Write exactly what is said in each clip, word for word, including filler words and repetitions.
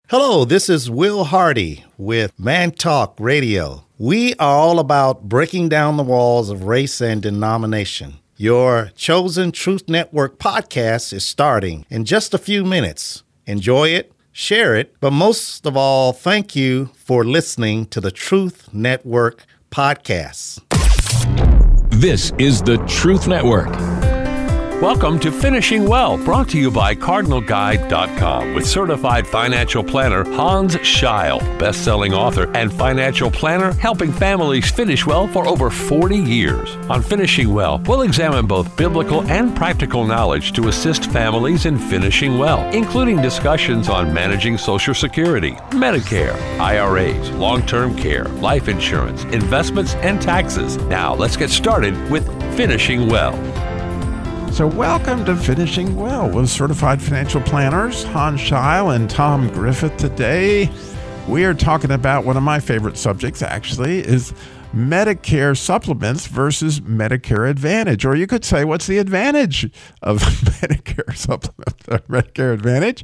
Hello, this is Will Hardy with Man Talk Radio. We are all about breaking down the walls of race and denomination. Your Chosen Truth Network podcast is starting in just a few minutes. Enjoy it, share it, but most of all, thank you for listening to the Truth Network podcast. This is the Truth Network. Welcome to Finishing Well, brought to you by Cardinal Guide dot com with certified financial planner Hans Scheil, best-selling author and financial planner helping families finish well for over forty years. On Finishing Well, we'll examine both biblical and practical knowledge to assist families in finishing well, including discussions on managing Social Security, Medicare, I R As, long-term care, life insurance, investments, and taxes. Now, let's get started with Finishing Well. So welcome to Finishing Well with certified financial planners Hans Scheil and Tom Griffith. Today we are talking about one of my favorite subjects, actually, is Medicare supplements versus Medicare Advantage. Or you could say, what's the advantage of Medicare supplements or Medicare Advantage?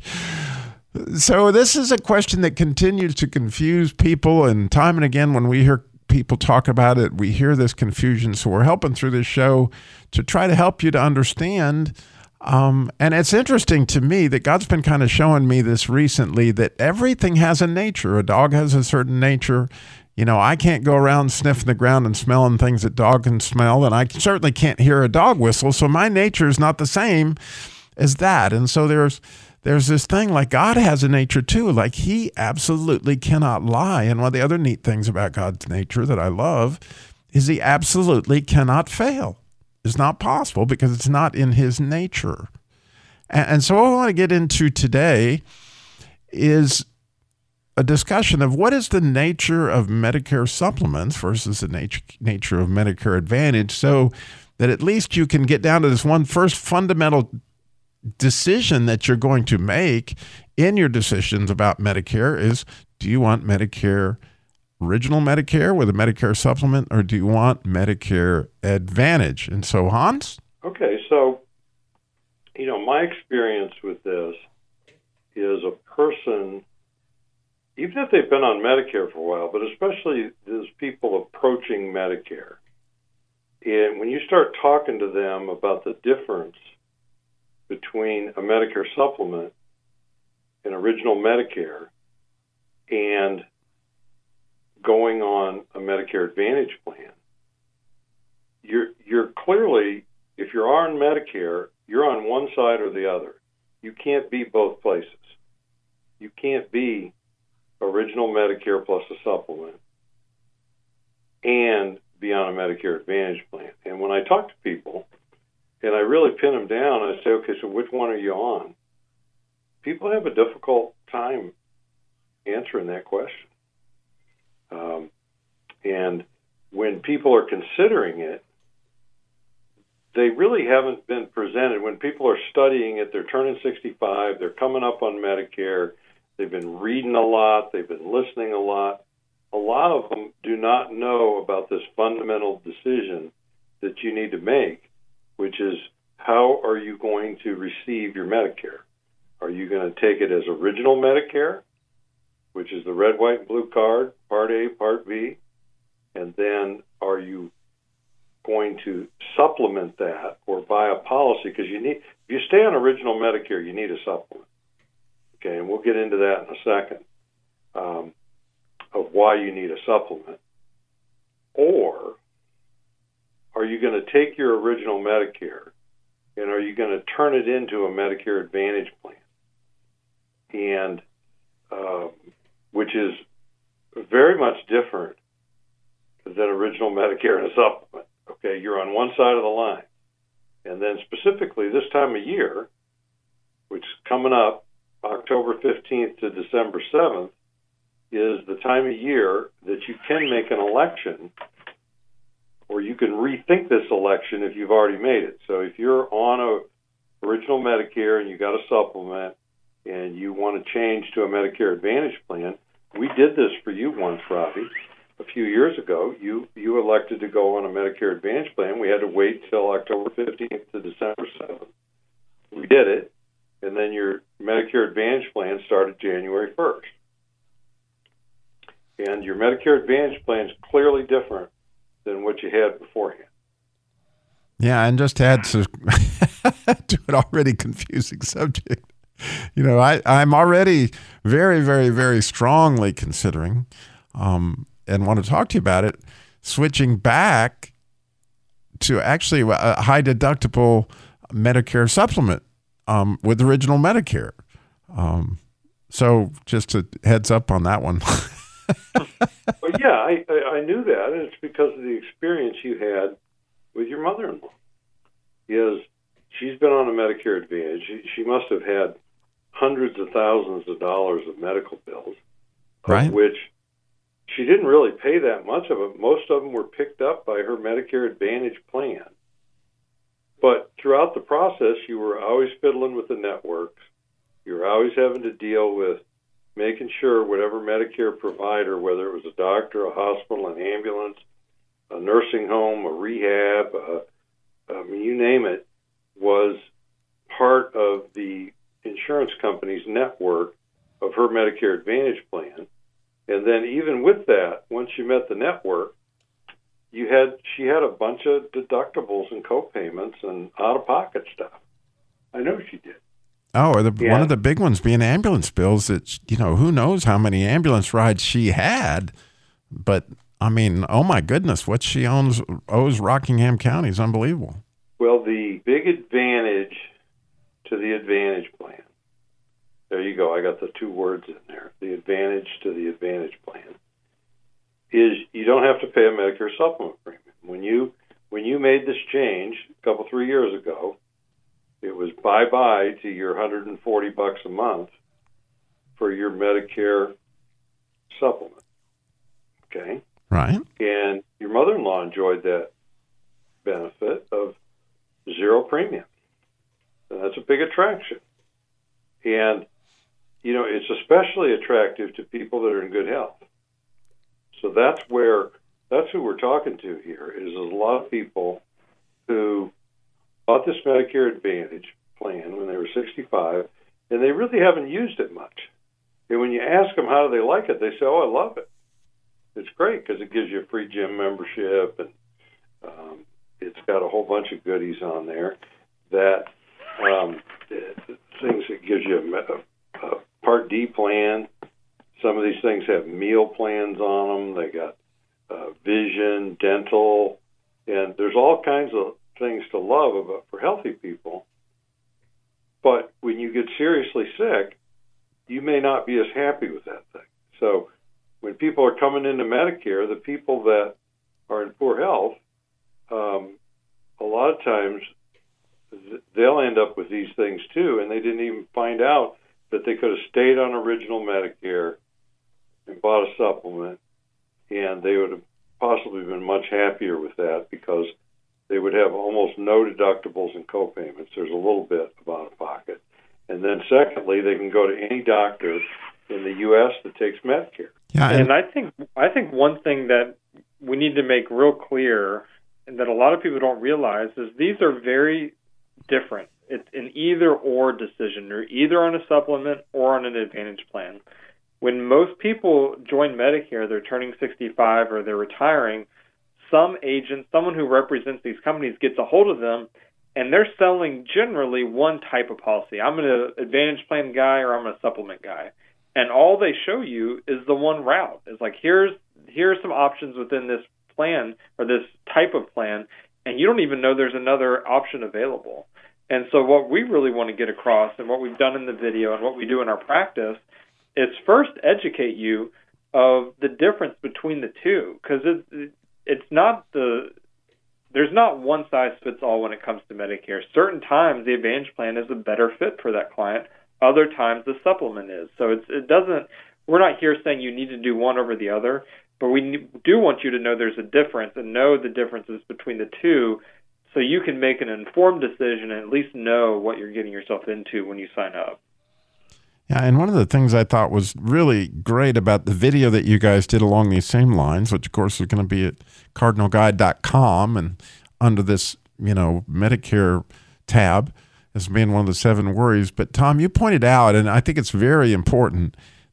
So this is a question that continues to confuse people, and time and again when we hear people talk about it, we hear this confusion. So we're helping through this show to try to help you to understand. Um, and it's interesting to me that God's been kind of showing me this recently, that everything has a nature. A dog has a certain nature. You know, I can't go around sniffing the ground and smelling things that dog can smell, and I certainly can't hear a dog whistle. So my nature is not the same as that. And so there's There's this thing like God has a nature too, like he absolutely cannot lie. And one of the other neat things about God's nature that I love is he absolutely cannot fail. It's not possible because it's not in his nature. And, and so what I want to get into today is a discussion of what is the nature of Medicare supplements versus the nature, nature of Medicare Advantage, so that at least you can get down to this one first fundamental decision that you're going to make in your decisions about Medicare is, do you want Medicare, original Medicare with a Medicare supplement, or do you want Medicare Advantage? And so, Hans? Okay, so, you know, my experience with this is a person, even if they've been on Medicare for a while, but especially those people approaching Medicare, and when you start talking to them about the difference between a Medicare supplement and original Medicare and going on a Medicare Advantage plan, you're you're clearly, if you're on Medicare, you're on one side or the other. You can't be both places. You can't be original Medicare plus a supplement and be on a Medicare Advantage plan. And when I talk to people, and I really pin them down, and I say, okay, so which one are you on? People have a difficult time answering that question. Um, and when people are considering it, they really haven't been presented. When people are studying it, they're turning sixty-five, they're coming up on Medicare, they've been reading a lot, they've been listening a lot. A lot of them do not know about this fundamental decision that you need to make, which is, how are you going to receive your Medicare? Are you going to take it as original Medicare, which is the red, white, and blue card, Part A, Part B, and then are you going to supplement that or buy a policy? Because you need, if you stay on original Medicare, you need a supplement. Okay, and we'll get into that in a second, um, of why you need a supplement. Or are you going to take your original Medicare and are you going to turn it into a Medicare Advantage plan? And uh, which is very much different than original Medicare and a supplement. Okay, you're on one side of the line. And then specifically this time of year, which is coming up October fifteenth to December seventh, is the time of year that you can make an election, or you can rethink this election if you've already made it. So if you're on a original Medicare and you got a supplement and you want to change to a Medicare Advantage plan, we did this for you once, Robbie. A few years ago, you, you elected to go on a Medicare Advantage plan. We had to wait till October fifteenth to December seventh. We did it, and then your Medicare Advantage plan started January first. And your Medicare Advantage plan is clearly different than what you had beforehand. Yeah, and just to add to, to an already confusing subject, you know, I, I'm already very, very, very strongly considering um, and want to talk to you about it, switching back to actually a high deductible Medicare supplement um, with original Medicare. Um, so just a heads up on that one. Well, yeah, I, I, I knew that, and it's because of the experience you had with your mother-in-law. Is she's been on a Medicare Advantage. She, she must have had hundreds of thousands of dollars of medical bills, right? Of which she didn't really pay that much of it. Most of them were picked up by her Medicare Advantage plan. But throughout the process, you were always fiddling with the networks. You were always having to deal with making sure whatever Medicare provider, whether it was a doctor, a hospital, an ambulance, a nursing home, a rehab, a, I mean, you name it, was part of the insurance company's network of her Medicare Advantage plan. And then even with that, once you met the network, you had she had a bunch of deductibles and co-payments and out-of-pocket stuff. I know she did. Oh, or the, yeah. one of the big ones being ambulance bills. It's, you know, who knows how many ambulance rides she had, but I mean, oh my goodness, what she owns owes Rockingham County is unbelievable. Well, the big advantage to the Advantage plan, there you go, I got the two words in there, the advantage to the Advantage plan, is you don't have to pay a Medicare supplement premium. When you when you made this change a couple, three years ago, it was bye-bye to your one hundred forty bucks a month for your Medicare supplement, okay? Right. And your mother-in-law enjoyed that benefit of zero premium. And that's a big attraction. And, you know, it's especially attractive to people that are in good health. So that's where, that's who we're talking to here, is there's a lot of people who bought this Medicare Advantage plan when they were sixty-five, and they really haven't used it much. And when you ask them how do they like it, they say, oh, I love it. It's great because it gives you a free gym membership, and um, it's got a whole bunch of goodies on there that um, things that gives you a, a Part D plan. Some of these things have meal plans on them. They got uh, vision, dental, and there's all kinds of things to love about for healthy people. But when you get seriously sick, you may not be as happy with that thing. So when people are coming into Medicare, the people that are in poor health, um, a lot of times they'll end up with these things too, and they didn't even find out that they could have stayed on original Medicare and bought a supplement, and they would have possibly been much happier with that because they would have almost no deductibles and co-payments. There's a little bit of out-of-pocket. And then secondly, they can go to any doctor in the U S that takes Medicare. Yeah, and, and I think I think one thing that we need to make real clear and that a lot of people don't realize is these are very different. It's an either-or decision. You're either on a supplement or on an Advantage plan. When most people join Medicare, they're turning sixty-five or they're retiring, some agent, someone who represents these companies, gets a hold of them, and they're selling generally one type of policy. I'm an Advantage plan guy or I'm a supplement guy. And all they show you is the one route. It's like, here's here's some options within this plan or this type of plan, and you don't even know there's another option available. And so what we really want to get across and what we've done in the video and what we do in our practice is first educate you of the difference between the two, because it, it's not the there's not one size fits all when it comes to Medicare. Certain times the Advantage plan is a better fit for that client. Other times the supplement is. So it's, it doesn't. We're not here saying you need to do one over the other, but we do want you to know there's a difference and know the differences between the two, so you can make an informed decision and at least know what you're getting yourself into when you sign up. Yeah, and one of the things I thought was really great about the video that you guys did along these same lines, which of course is going to be at cardinal guide dot com and under this, you know, Medicare tab as being one of the seven worries. But Tom, you pointed out, and I think it's very important,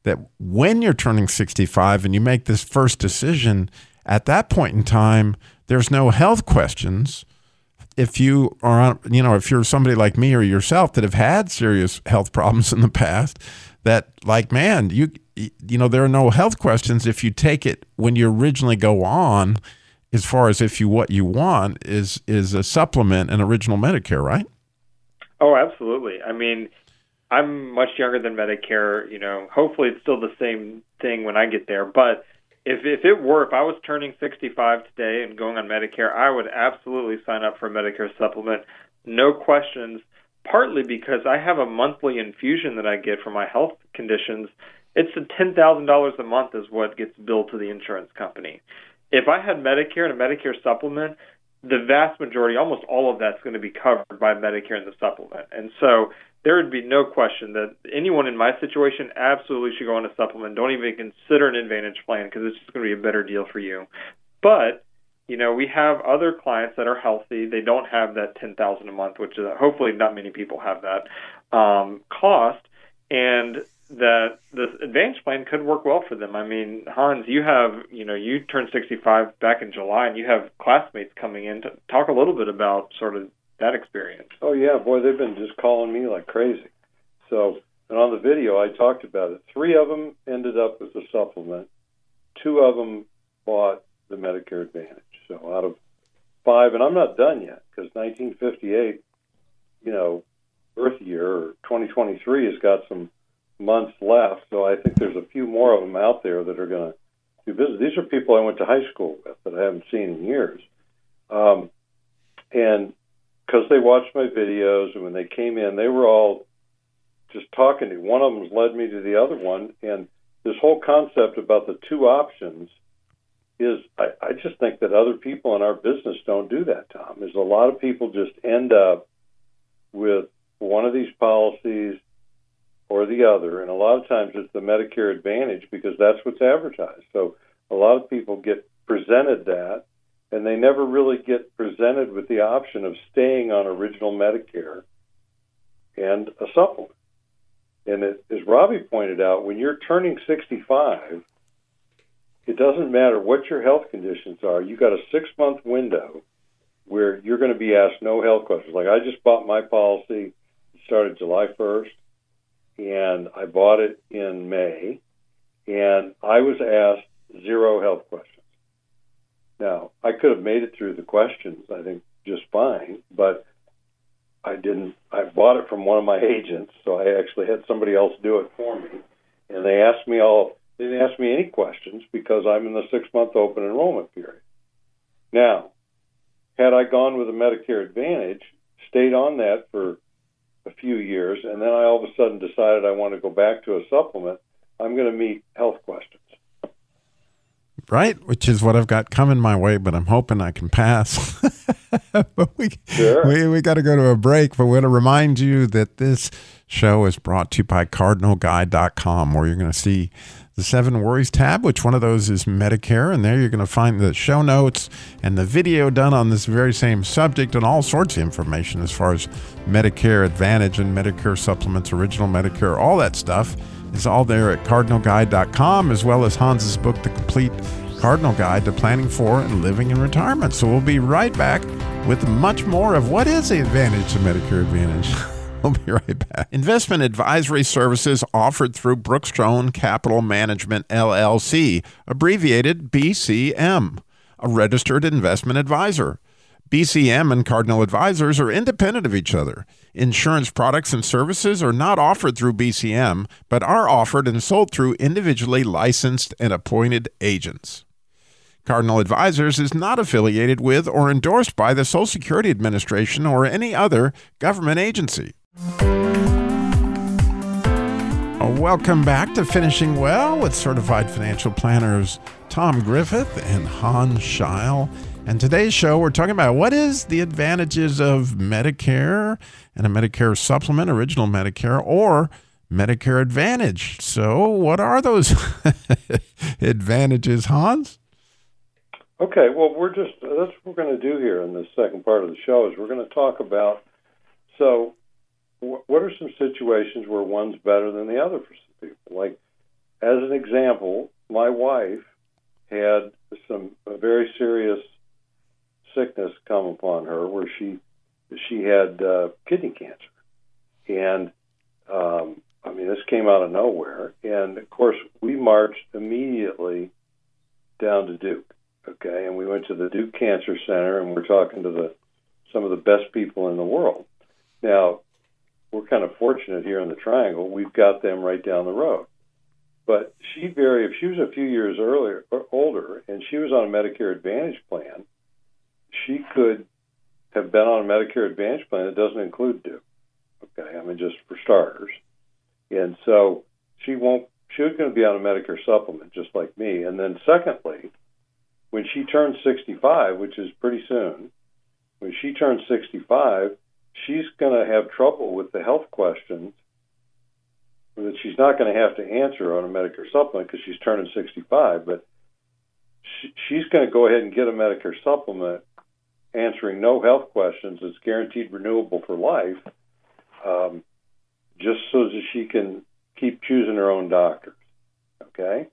that when you're turning sixty-five and you make this first decision, at that point in time, there's no health questions. If you are, you know, if you're somebody like me or yourself that have had serious health problems in the past, that like, man, you, you know, there are no health questions if you take it when you originally go on, as far as if you, what you want is, is a supplement and original Medicare, right? Oh, absolutely. I mean, I'm much younger than Medicare, you know, hopefully it's still the same thing when I get there, but If if it were, if I was turning sixty-five today and going on Medicare, I would absolutely sign up for a Medicare supplement, no questions, partly because I have a monthly infusion that I get for my health conditions. It's ten thousand dollars a month is what gets billed to the insurance company. If I had Medicare and a Medicare supplement, the vast majority, almost all of that's going to be covered by Medicare and the supplement. And so there would be no question that anyone in my situation absolutely should go on a supplement. Don't even consider an Advantage plan because it's just going to be a better deal for you. But, you know, we have other clients that are healthy. They don't have that ten thousand dollars a month, which is hopefully not many people have that um, cost, and that the Advantage plan could work well for them. I mean, Hans, you have, you know, you turned sixty-five back in July, and you have classmates coming in to talk a little bit about sort of that experience. Oh, yeah, boy, they've been just calling me like crazy. So, and on the video, I talked about it. Three of them ended up with the supplement. Two of them bought the Medicare Advantage. So out of five, and I'm not done yet, because nineteen fifty-eight, you know, birth year, or twenty twenty-three has got some months left. So I think there's a few more of them out there that are going to do business. These are people I went to high school with that I haven't seen in years. Um, and because they watched my videos, and when they came in, they were all just talking to me. One of them led me to the other one, and this whole concept about the two options is, I, I just think that other people in our business don't do that, Tom. There's a lot of people just end up with one of these policies or the other, and a lot of times it's the Medicare Advantage because that's what's advertised. So a lot of people get presented that, and they never really get presented with the option of staying on original Medicare and a supplement. And it, as Robbie pointed out, when you're turning sixty-five, it doesn't matter what your health conditions are. You got a six-month window where you're going to be asked no health questions. Like, I just bought my policy. It started July first, and I bought it in May, and I was asked zero health questions. Now, I could have made it through the questions, I think, just fine, but I didn't. I bought it from one of my agents, so I actually had somebody else do it for me. And they asked me all, they didn't ask me any questions because I'm in the six-month open enrollment period. Now, had I gone with a Medicare Advantage, stayed on that for a few years, and then I all of a sudden decided I want to go back to a supplement, I'm going to meet health questions. Right, which is what I've got coming my way, but I'm hoping I can pass. But we, sure. we we got to go to a break, but we want to remind you that this show is brought to you by Cardinal Guide dot com, where you're going to see the Seven Worries tab, which one of those is Medicare, and there you're going to find the show notes and the video done on this very same subject and all sorts of information as far as Medicare Advantage and Medicare Supplements, Original Medicare, all that stuff is all there at Cardinal Guide dot com, as well as Hans's book, The Complete Cardinal Guide to Planning for and Living in Retirement. So we'll be right back with much more of what is the advantage of Medicare Advantage. We'll be right back. Investment advisory services offered through Brookstone Capital Management, L L C, abbreviated B C M, a registered investment advisor. B C M and Cardinal Advisors are independent of each other. Insurance products and services are not offered through B C M, but are offered and sold through individually licensed and appointed agents. Cardinal Advisors is not affiliated with or endorsed by the Social Security Administration or any other government agency. Welcome back to Finishing Well with certified financial planners Tom Griffith and Hans Scheil. And today's show, we're talking about what is the advantages of Medicare and a Medicare supplement, original Medicare, or Medicare Advantage. So what are those advantages, Hans? Okay, well, we're just, that's what we're going to do here in this second part of the show is we're going to talk about, so wh- what are some situations where one's better than the other for some people? Like, as an example, my wife had some a very serious sickness come upon her where she she had uh, kidney cancer. And, um, I mean, this came out of nowhere. And, of course, we marched immediately down to Duke, okay? And we went to the Duke Cancer Center, and we're talking to the some of the best people in the world. Now, we're kind of fortunate here in the Triangle. We've got them right down the road. But she very, if she was a few years earlier or older and she was on a Medicare Advantage plan, she could have been on a Medicare Advantage plan that doesn't include Duke. Okay, I mean, just for starters. And so she won't, she's going to be on a Medicare supplement just like me. And then secondly, when she turns sixty-five, which is pretty soon, when she turns sixty-five, she's going to have trouble with the health questions that she's not going to have to answer on a Medicare supplement because she's turning sixty-five, but she, she's going to go ahead and get a Medicare supplement answering no health questions that's guaranteed renewable for life, um, just so that she can keep choosing her own doctors, okay?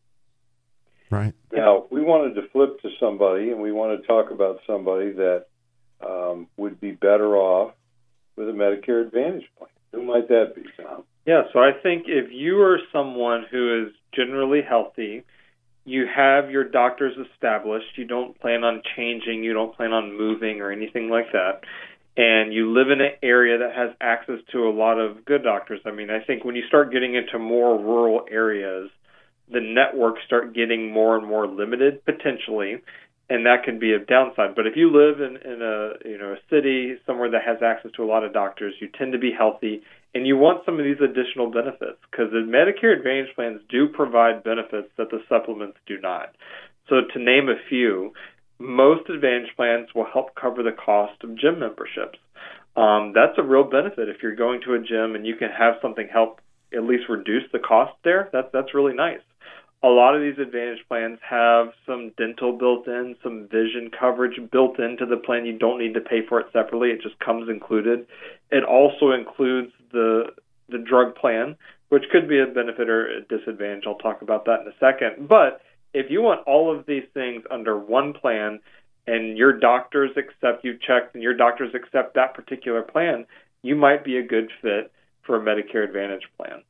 Right. Now, we wanted to flip to somebody, and we want to talk about somebody that um, would be better off with a Medicare Advantage plan. Who might that be, Tom? Yeah, so I think if you are someone who is generally healthy, you have your doctors established, you don't plan on changing, you don't plan on moving or anything like that, and you live in an area that has access to a lot of good doctors. I mean, I think when you start getting into more rural areas, the networks start getting more and more limited potentially, and that can be a downside. But if you live in, in a you know a city somewhere that has access to a lot of doctors, you tend to be healthy, and you want some of these additional benefits because the Medicare Advantage plans do provide benefits that the supplements do not. So to name a few, most Advantage plans will help cover the cost of gym memberships. Um, that's a real benefit if you're going to a gym and you can have something help at least reduce the cost there. That's that's really nice. A lot of these Advantage plans have some dental built in, some vision coverage built into the plan. You don't need to pay for it separately. It just comes included. It also includes the the drug plan, which could be a benefit or a disadvantage. I'll talk about that in a second. But if you want all of these things under one plan and your doctors accept, you checked, and your doctors accept that particular plan, you might be a good fit for a Medicare Advantage plan.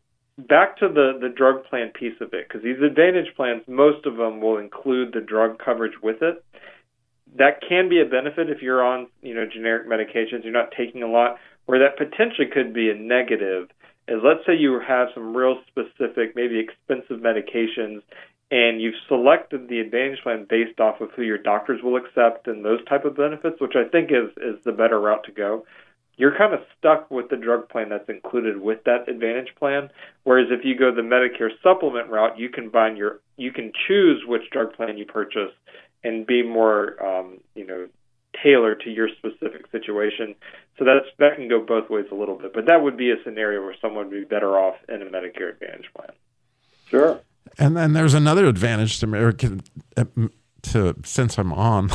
Back to the, the drug plan piece of it, because these Advantage plans, most of them will include the drug coverage with it. That can be a benefit if you're on, you know, generic medications, you're not taking a lot. Where that potentially could be a negative is, let's say you have some real specific, maybe expensive medications, and you've selected the Advantage plan based off of who your doctors will accept and those type of benefits, which I think is, is the better route to go. You're kind of stuck with the drug plan that's included with that Advantage plan. Whereas if you go the Medicare supplement route, you can bind your, you can choose which drug plan you purchase and be more, um, you know, tailored to your specific situation. So that's that can go both ways a little bit. But that would be a scenario where someone would be better off in a Medicare Advantage plan. Sure. And then there's another advantage to American, uh, to since I'm on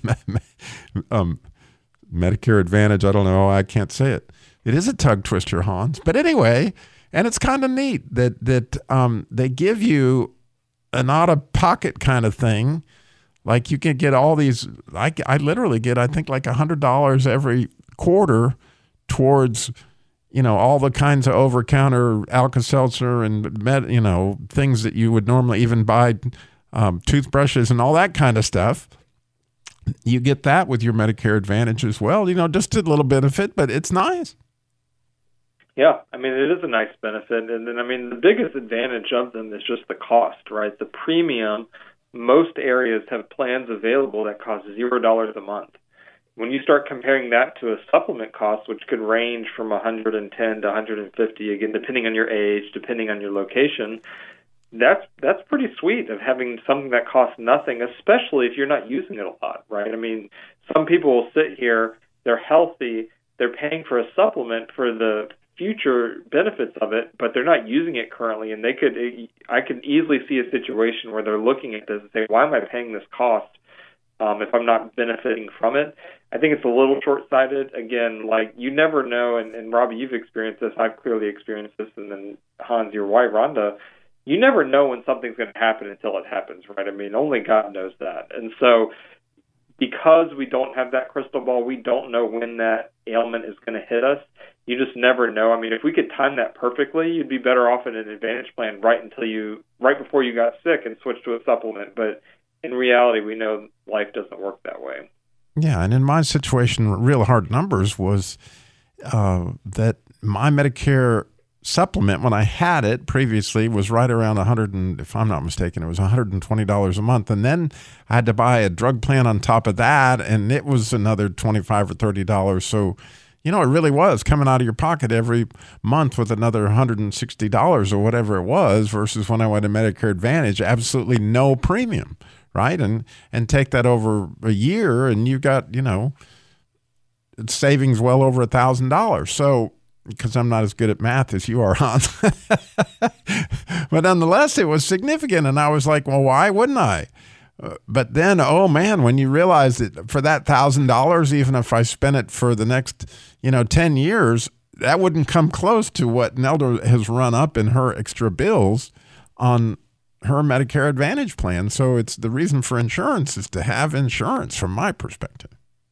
um, Medicare Advantage. I don't know. I can't say it. It is a tongue twister, Hans. But anyway, and it's kind of neat that that um, they give you an out-of-pocket kind of thing. Like you can get all these. I, I literally get, I think, like a hundred dollars every quarter towards, you know, all the kinds of over-counter Alka-Seltzer and med, you know, things that you would normally even buy, um, toothbrushes and all that kind of stuff. You get that with your Medicare Advantage as well. You know, just a little benefit, but it's nice. Yeah, I mean, it is a nice benefit. And then, I mean, the biggest advantage of them is just the cost, right? The premium, most areas have plans available that cost zero dollars a month. When you start comparing that to a supplement cost, which could range from one hundred ten to one hundred fifty, again, depending on your age, depending on your location, that's that's pretty sweet of having something that costs nothing, especially if you're not using it a lot, right? I mean, some people will sit here, they're healthy, they're paying for a supplement for the future benefits of it, but they're not using it currently, and they could, I could easily see a situation where they're looking at this and say, why am I paying this cost um, if I'm not benefiting from it? I think it's a little short-sighted. Again, like, you never know, and, and Robbie, you've experienced this, I've clearly experienced this, and then Hans, your wife, Rhonda, you never know when something's going to happen until it happens, right? I mean, only God knows that. And so because we don't have that crystal ball, we don't know when that ailment is going to hit us. You just never know. I mean, if we could time that perfectly, you'd be better off in an Advantage plan right until you, right before you got sick and switch to a supplement. But in reality, we know life doesn't work that way. Yeah, and in my situation, real hard numbers was uh, that my Medicare supplement, when I had it previously, was right around one hundred, and if I'm not mistaken, it was one hundred twenty dollars a month. And then I had to buy a drug plan on top of that, and it was another twenty-five or thirty dollars. So, you know, it really was coming out of your pocket every month with another one hundred sixty dollars or whatever it was, versus when I went to Medicare Advantage, absolutely no premium, right? And and take that over a year, and you got, you know, savings well over one thousand dollars. So, because I'm not as good at math as you are, Hans. But nonetheless, it was significant. And I was like, well, why wouldn't I? Uh, but then, oh, man, when you realize that for that one thousand dollars, even if I spent it for the next, you know, ten years, that wouldn't come close to what Nelda has run up in her extra bills on her Medicare Advantage plan. So it's the reason for insurance is to have insurance from my perspective.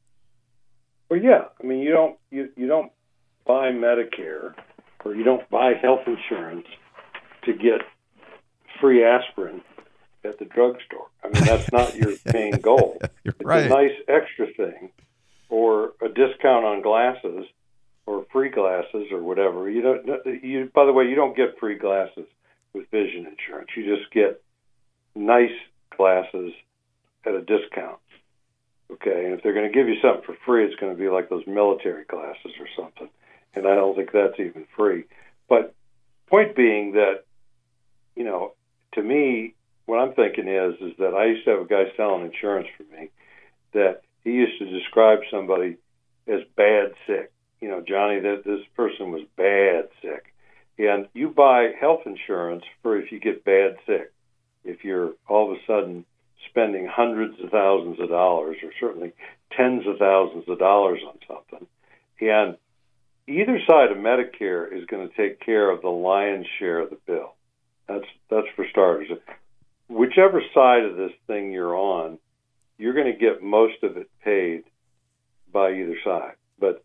Well, yeah. I mean, you don't, you, you don't, buy Medicare, or you don't buy health insurance to get free aspirin at the drugstore. I mean, that's not your main goal. You're it's right. a nice extra thing, or a discount on glasses, or free glasses, or whatever. You don't. You, by the way, you don't get free glasses with vision insurance. You just get nice glasses at a discount. Okay, and if they're going to give you something for free, it's going to be like those military glasses or something. And I don't think that's even free. But point being that, you know, to me, what I'm thinking is, is that I used to have a guy selling insurance for me that he used to describe somebody as bad sick. You know, Johnny, that this person was bad sick. And you buy health insurance for if you get bad sick. If you're all of a sudden spending hundreds of thousands of dollars, or certainly tens of thousands of dollars on something. And either side of Medicare is going to take care of the lion's share of the bill. That's that's for starters. Whichever side of this thing you're on, you're going to get most of it paid by either side. But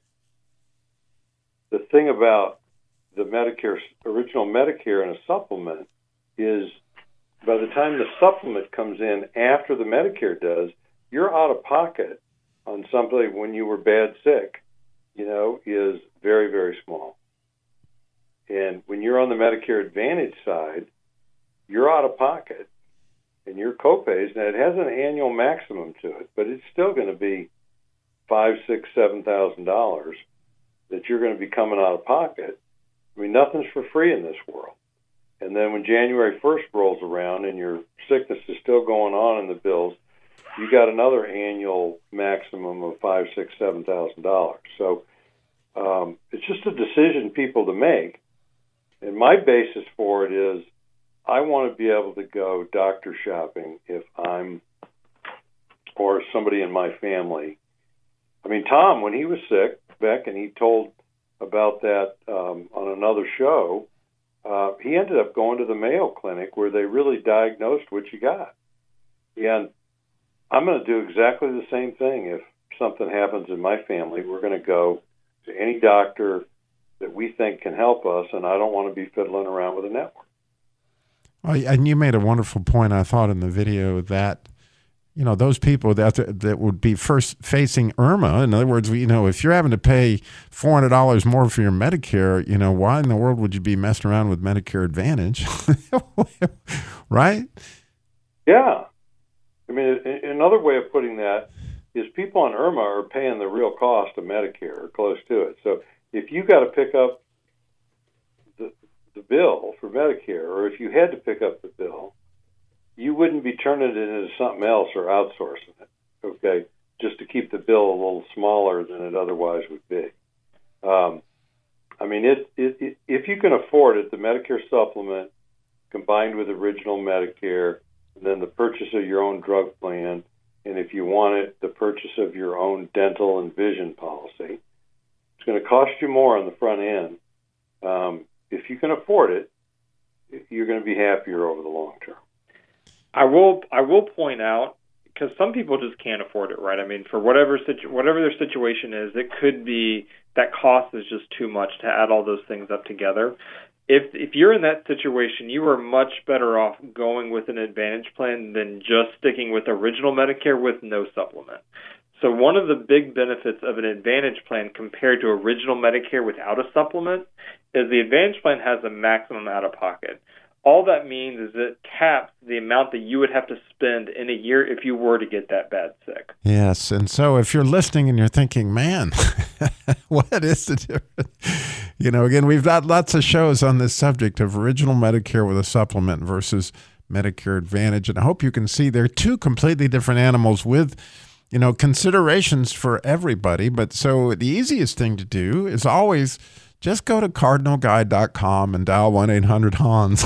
the thing about the Medicare, original Medicare and a supplement is by the time the supplement comes in after the Medicare does, you're out of pocket on something when you were bad sick, you know, is very, very small. And when you're on the Medicare Advantage side, you're out of pocket. And your copays, now it has an annual maximum to it, but it's still going to be five, six, seven thousand dollars that you're going to be coming out of pocket. I mean, nothing's for free in this world. And then when January first rolls around and your sickness is still going on in the bills, you got another annual maximum of five, six, seven thousand dollars. So um, it's just a decision people to make. And my basis for it is I want to be able to go doctor shopping if I'm, or somebody in my family. I mean, Tom, when he was sick, Beck, and he told about that um, on another show, uh, he ended up going to the Mayo Clinic where they really diagnosed what you got. And I'm going to do exactly the same thing. If something happens in my family, we're going to go to any doctor that we think can help us, and I don't want to be fiddling around with a network. Well, and you made a wonderful point, I thought, in the video that, you know, those people that that would be first facing IRMAA, in other words, you know, if you're having to pay four hundred dollars more for your Medicare, you know, why in the world would you be messing around with Medicare Advantage? Right? Yeah. I mean, another way of putting that is people on IRMAA are paying the real cost of Medicare or close to it. So if you got to pick up the, the bill for Medicare, or if you had to pick up the bill, you wouldn't be turning it into something else or outsourcing it, okay, just to keep the bill a little smaller than it otherwise would be. Um, I mean, it, it, it, if you can afford it, the Medicare supplement combined with original Medicare, and then the purchase of your own drug plan, and if you want it, the purchase of your own dental and vision policy. It's going to cost you more on the front end. Um, if you can afford it, you're going to be happier over the long term. I will I will point out, because some people just can't afford it, right? I mean, for whatever situ- whatever their situation is, it could be that cost is just too much to add all those things up together. If if you're in that situation, you are much better off going with an Advantage plan than just sticking with original Medicare with no supplement. So one of the big benefits of an Advantage plan compared to original Medicare without a supplement is the Advantage plan has a maximum out-of-pocket. All that means is it caps the amount that you would have to spend in a year if you were to get that bad sick. Yes, and so if you're listening and you're thinking, man, what is the difference? You know, again, we've got lots of shows on this subject of original Medicare with a supplement versus Medicare Advantage, and I hope you can see they're two completely different animals with, you know, considerations for everybody. But so the easiest thing to do is always just go to cardinal guide dot com and dial one eight hundred Hans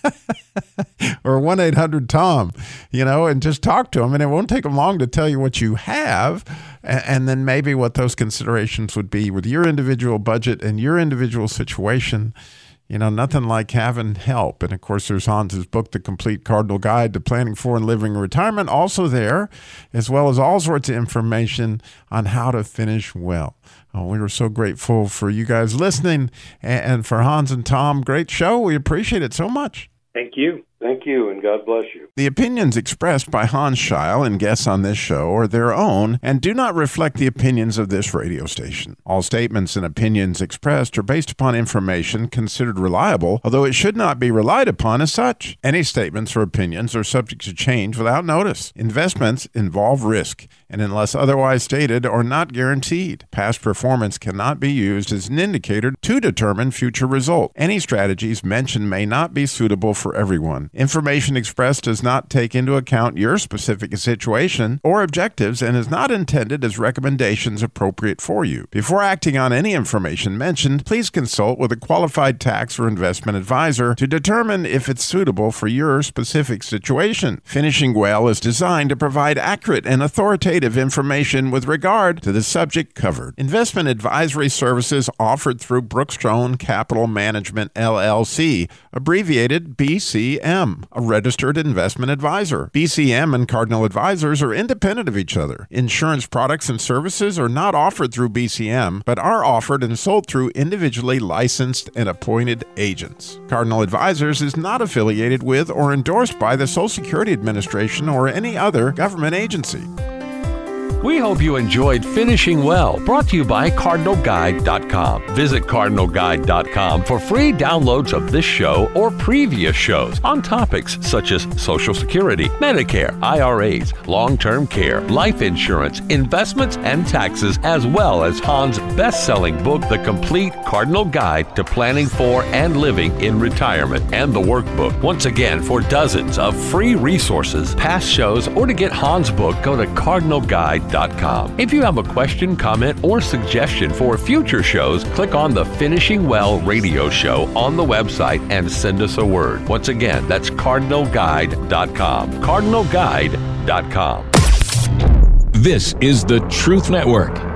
or one eight hundred Tom, you know, and just talk to them. And it won't take them long to tell you what you have, and, and then maybe what those considerations would be with your individual budget and your individual situation. You know, nothing like having help. And, of course, there's Hans's book, The Complete Cardinal Guide to Planning for and Living Retirement, also there, as well as all sorts of information on how to finish well. Oh, we were so grateful for you guys listening, and for Hans and Tom. Great show. We appreciate it so much. Thank you. Thank you, and God bless you. The opinions expressed by Hans Scheil and guests on this show are their own and do not reflect the opinions of this radio station. All statements and opinions expressed are based upon information considered reliable, although it should not be relied upon as such. Any statements or opinions are subject to change without notice. Investments involve risk, and unless otherwise stated, are not guaranteed. Past performance cannot be used as an indicator to determine future results. Any strategies mentioned may not be suitable for everyone. Information expressed does not take into account your specific situation or objectives and is not intended as recommendations appropriate for you. Before acting on any information mentioned, please consult with a qualified tax or investment advisor to determine if it's suitable for your specific situation. Finishing Well is designed to provide accurate and authoritative information with regard to the subject covered. Investment advisory services offered through Brookstone Capital Management, L L C, abbreviated B C M. A registered investment advisor. B C M and Cardinal Advisors are independent of each other. Insurance products and services are not offered through B C M, but are offered and sold through individually licensed and appointed agents. Cardinal Advisors is not affiliated with or endorsed by the Social Security Administration or any other government agency. We hope you enjoyed Finishing Well, brought to you by cardinal guide dot com. Visit cardinal guide dot com for free downloads of this show or previous shows on topics such as Social Security, Medicare, I R As, long-term care, life insurance, investments, and taxes, as well as Hans' best-selling book, The Complete Cardinal Guide to Planning for and Living in Retirement, and the workbook. Once again, for dozens of free resources, past shows, or to get Hans' book, go to cardinal guide dot com. If you have a question, comment, or suggestion for future shows, click on the Finishing Well radio show on the website and send us a word. Once again, that's cardinal guide dot com. cardinal guide dot com. This is the Truth Network.